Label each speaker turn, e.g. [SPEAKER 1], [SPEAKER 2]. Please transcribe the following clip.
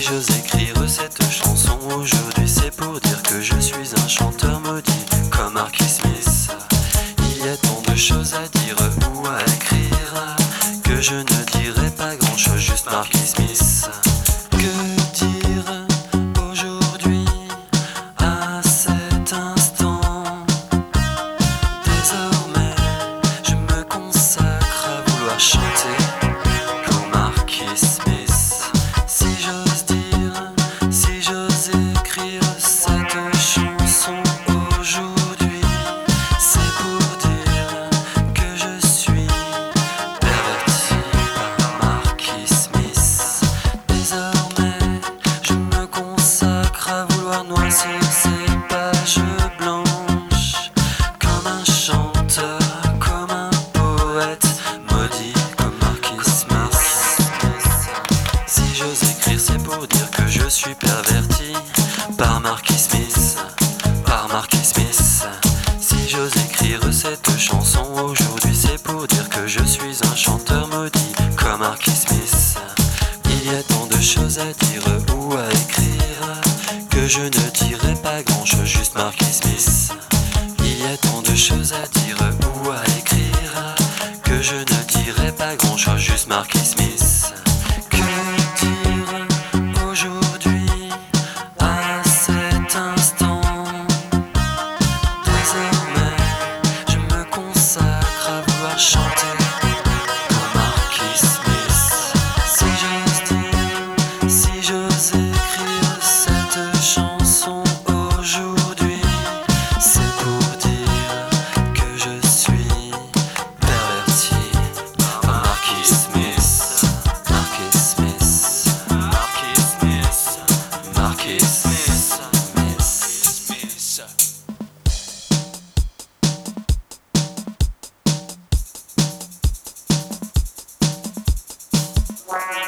[SPEAKER 1] j'ose écrire cette chanson aujourd'hui, c'est pour dire que je suis un chanteur maudit comme Marky Smith. Il y a tant de choses à dire ou à écrire que je ne dirai pas grand chose, juste Marky Smith. Que dire aujourd'hui à cet instant? Désormais je me consacre à vouloir chanter pour Marky Smith. Si j'ose dire, si j'ose écrire cette chanson aujourd'hui, c'est pour dire que je suis perverti par Marky Smith. Désormais je me consacre à vouloir noircir ces pages blanches comme un chanteur, comme un poète maudit comme Marky Smith. Si j'ose écrire, c'est pour dire que je suis perverti par Marky Smith, par Marky Smith. Si j'ose écrire cette chanson aujourd'hui, c'est pour dire que je suis un chanteur maudit comme Marky Smith. Il y a tant de choses à dire ou à écrire que je ne dirai pas grand chose, juste Marky Smith. Il y a tant de choses à dire ou à écrire que je ne dirai pas grand chose, juste Marky Smith. Que dire aujourd'hui à cet instant? Désormais je me consacre à vouloir chanter pour Marky Smith. Si j'ose dire, si j'ose écrire cette chanson aujourd'hui, c'est pour dire que je suis perverti par Marky Smith. Marky Smith, Marky Smith, Marky Smith, Smith.